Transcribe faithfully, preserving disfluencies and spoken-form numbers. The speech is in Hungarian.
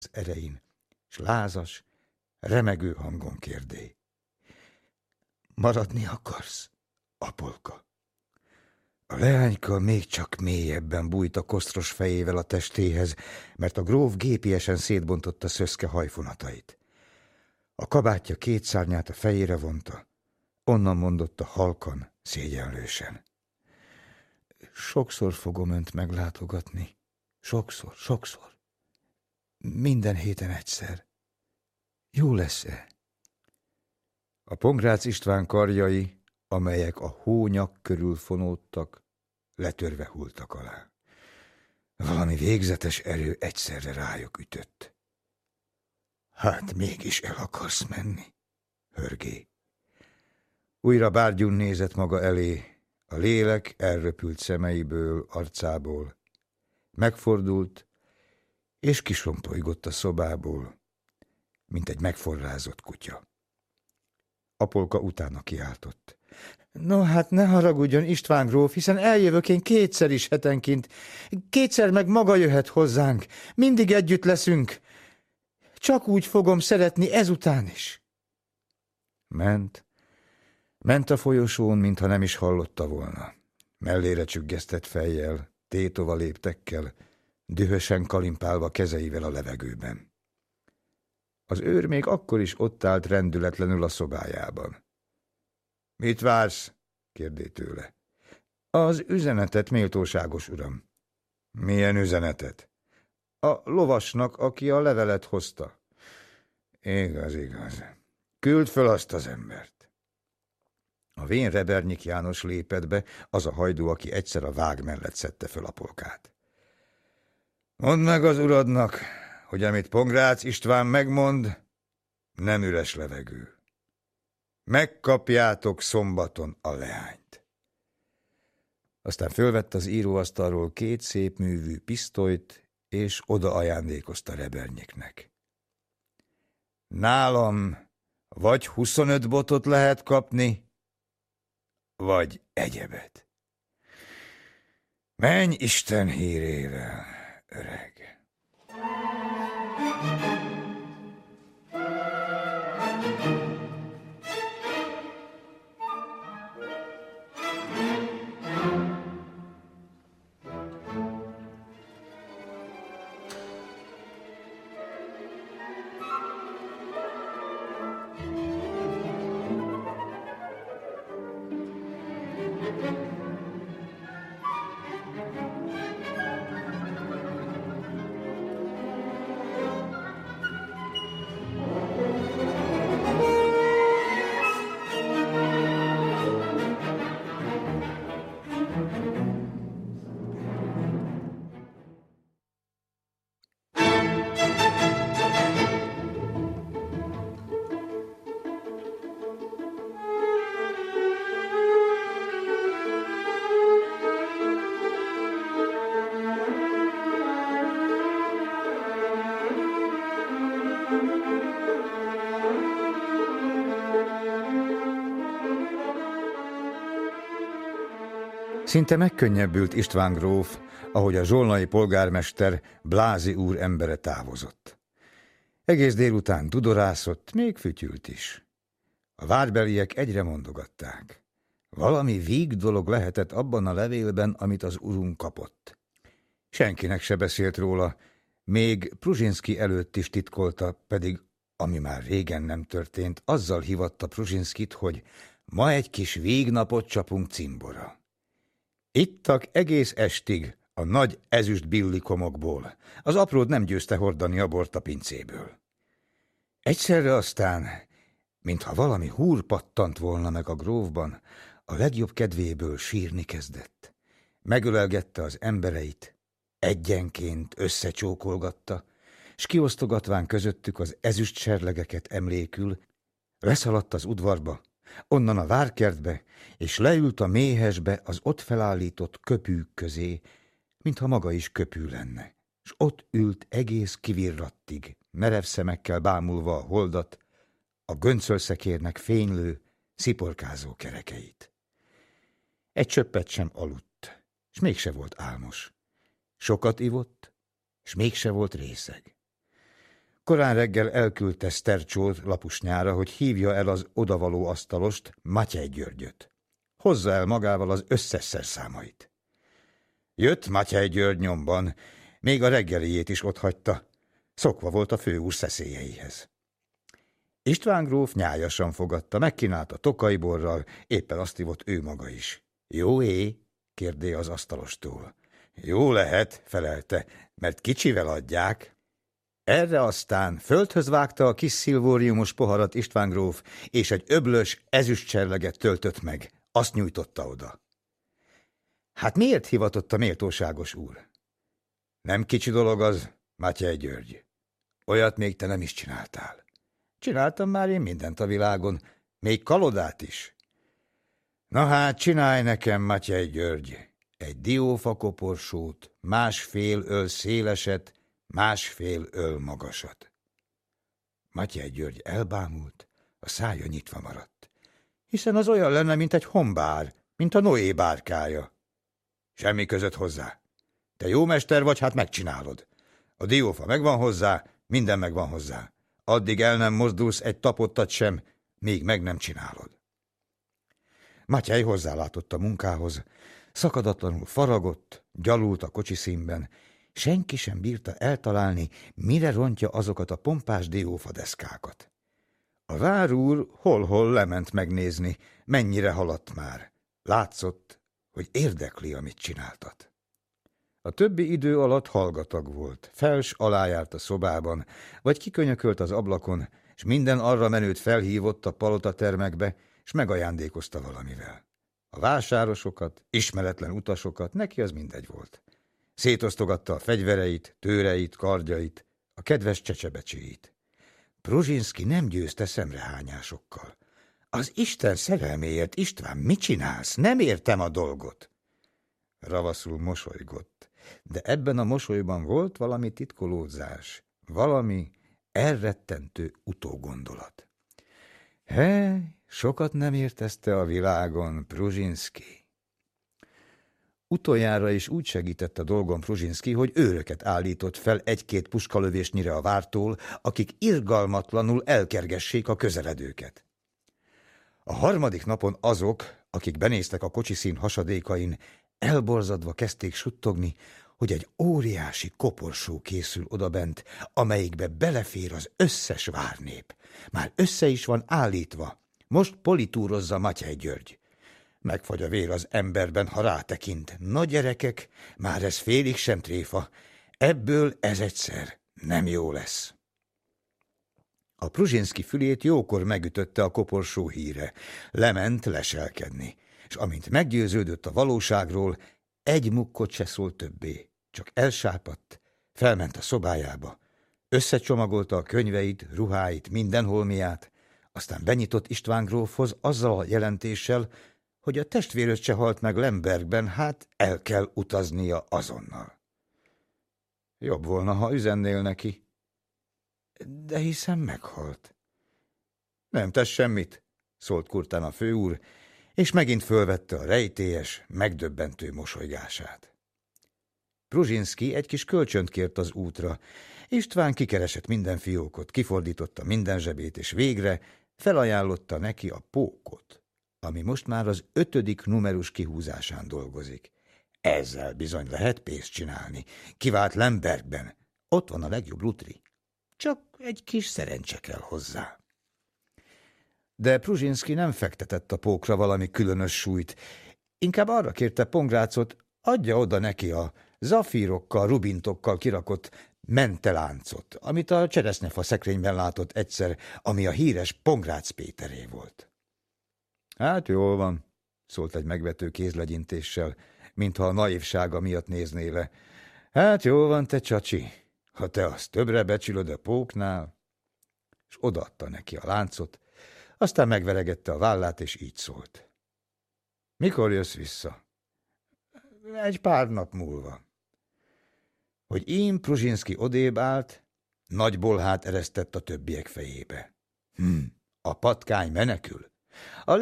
erején, s lázas, remegő hangon kérdé. Maradni akarsz, Apolka? A leányka még csak mélyebben bújt a kosztros fejével a testéhez, mert a gróf gépiesen szétbontotta szöszke hajfonatait. A kabátja két szárnyát a fejére vonta, onnan mondotta halkan, szégyenlősen. Sokszor fogom önt meglátogatni. Sokszor, sokszor. Minden héten egyszer. Jó lesz-e? A Pongrác István karjai, amelyek a hónyak körül fonódtak, letörve hulltak alá. Valami végzetes erő egyszerre rájuk ütött. Hát mégis el akarsz menni, hörgé. Újra bárgyún nézett maga elé, a lélek elröpült szemeiből, arcából. Megfordult, és kisompolygott a szobából, mint egy megforrázott kutya. Apolka utána kiáltott. No hát ne haragudjon, István gróf, hiszen eljövök én kétszer is hetenként. Kétszer meg maga jöhet hozzánk. Mindig együtt leszünk. Csak úgy fogom szeretni ezután is. Ment. Ment a folyosón, mintha nem is hallotta volna. Mellére csüggesztett fejjel, tétova léptekkel, dühösen kalimpálva kezeivel a levegőben. Az őr még akkor is ott állt rendületlenül a szobájában. Mit vársz? kérdé tőle. Az üzenetet, méltóságos uram. Milyen üzenetet? A lovasnak, aki a levelet hozta. Igaz, igaz. Küld föl azt az embert. A vén Rebernyik János lépett be, az a hajdú, aki egyszer a vág mellett szedte föl Apolkát. Mondd meg az uradnak, hogy amit Pongrác István megmond, nem üres levegő. Megkapjátok szombaton a leányt. Aztán fölvett az íróasztalról két szép művű pisztolyt, és oda ajándékozta Rebernyiknek. Nálam vagy huszonöt botot lehet kapni, vagy egyebet. Menj Isten hírével, öreg! Szinte megkönnyebbült István gróf, ahogy a zsolnai polgármester Blázi úr embere távozott. Egész délután dudorászott, még fütyült is. A várbeliek egyre mondogatták. Valami víg dolog lehetett abban a levélben, amit az urunk kapott. Senkinek se beszélt róla, még Pruzsinszky előtt is titkolta, pedig, ami már régen nem történt, azzal hivatta Pruzsinszkyt, hogy ma egy kis vígnapot csapunk cimbora. Ittak egész estig a nagy ezüst billikomokból. Az apród nem győzte hordani a bort a pincéből. Egyszerre aztán, mintha valami húr pattant volna meg a grófban, a legjobb kedvéből sírni kezdett. Megölelgette az embereit, egyenként összecsókolgatta, s kiosztogatván közöttük az ezüst serlegeket emlékül, leszaladt az udvarba, onnan a várkertbe, és leült a méhesbe az ott felállított köpűk közé, mintha maga is köpű lenne, s ott ült egész kivirrattig, merev szemekkel bámulva a holdat, a göncölszekérnek fénylő, sziporkázó kerekeit. Egy csöppet sem aludt, s mégse volt álmos. Sokat ivott, s mégse volt részeg. Korán reggel elküldte Sztercsót Lapusnyára, hogy hívja el az odavaló asztalost, Matyej Györgyöt. Hozza el magával az összes szerszámait. Jött Matyej György nyomban, még a reggeliét is otthagyta, szokva volt a főúr szeszélyeihez. István gróf nyájasan fogadta, megkínálta tokaiborral, éppen azt ivott ő maga is. Jó é? kérdé az asztalostól. Jó lehet, felelte, mert kicsivel adják. Erre aztán földhöz vágta a kis szilvóriumos poharat István gróf, és egy öblös ezüstcserleget töltött meg. Azt nyújtotta oda. Hát miért hivatott a méltóságos úr? Nem kicsi dolog az, Matyej György. Olyat még te nem is csináltál. Csináltam már én mindent a világon, még kalodát is. Na hát, csinálj nekem, Matyej György, egy diófa koporsót, másfél öl széleset, másfél öl magasat. Matyej György elbámult, a szája nyitva maradt, hiszen az olyan lenne, mint egy hombár, mint a Noé bárkája. Semmi között hozzá. Te jó mester vagy, hát megcsinálod. A diófa megvan hozzá, minden megvan hozzá. Addig el nem mozdulsz egy tapottat sem, míg meg nem csinálod. Matyej hozzálátott a munkához, szakadatlanul faragott, gyalult a kocsiszínben, senki sem bírta eltalálni, mire rontja azokat a pompás diófadeszkákat. A várúr hol-hol lement megnézni, mennyire haladt már. Látszott, hogy érdekli, amit csináltat. A többi idő alatt hallgatag volt, fels alájárt a szobában, vagy kikönyökölt az ablakon, és minden arra menőt felhívott a palotatermekbe, és megajándékozta valamivel. A vásárosokat, ismeretlen utasokat, neki az mindegy volt. Szétosztogatta a fegyvereit, tőreit, kardjait, a kedves csecsebecséit. Pruzsinszky nem győzte szemrehányásokkal. Az Isten szerelméért, István, mit csinálsz? Nem értem a dolgot. Ravaszul mosolygott, de ebben a mosolyban volt valami titkolódzás, valami elrettentő utógondolat. He, sokat nem értezte a világon Pruzsinszky. Utoljára is úgy segített a dolgon Pruzsinszky, hogy őröket állított fel egy-két puskalövésnyire a vártól, akik irgalmatlanul elkergessék a közeledőket. A harmadik napon azok, akik benéztek a kocsiszín hasadékain, elborzadva kezdték suttogni, hogy egy óriási koporsó készül odabent, amelyikbe belefér az összes várnép. Már össze is van állítva. Most politúrozza Matyej György. Megfagy a vér az emberben, ha rátekint. Na gyerekek, már ez félig sem tréfa. Ebből ez egyszer nem jó lesz. A Pruzsinszky fülét jókor megütötte a koporsó híre. Lement leselkedni, és amint meggyőződött a valóságról, egy mukkot se szólt többé. Csak elsápadt, felment a szobájába, összecsomagolta a könyveit, ruháit, minden holmiát, aztán benyitott István grófhoz azzal a jelentéssel, hogy a testvéröt se halt meg Lembergben, hát el kell utaznia azonnal. Jobb volna, ha üzennél neki. De hiszen meghalt. Nem tesz semmit, szólt kurtán a főúr, és megint fölvette a rejtélyes, megdöbbentő mosolygását. Pruzsinszky egy kis kölcsönt kért az útra. István kikeresett minden fiókot, kifordította minden zsebét, és végre felajánlotta neki a pókot, ami most már az ötödik numerus kihúzásán dolgozik. Ezzel bizony lehet pénzt csinálni. Kivált Lembergben. Ott van a legjobb lutri. Csak egy kis szerencse kell hozzá. De Pruzsinszky nem fektetett a pókra valami különös súlyt. Inkább arra kérte Pongrácot, adja oda neki a zafírokkal, rubintokkal kirakott menteláncot, amit a cseresznyefa szekrényben látott egyszer, ami a híres Pongrác Péteré volt. Hát jól van, szólt egy megvető kézlegyintéssel, mintha a naivsága miatt nézné le. Hát jól van, te csacsi, ha te azt többre becsülöd a póknál. És odaadta neki a láncot, aztán megveregette a vállát, és így szólt. Mikor jössz vissza? Egy pár nap múlva. Hogy ím Pruzsinszky odébb állt, nagy bolhát eresztett a többiek fejébe. Hm, a patkány menekül. A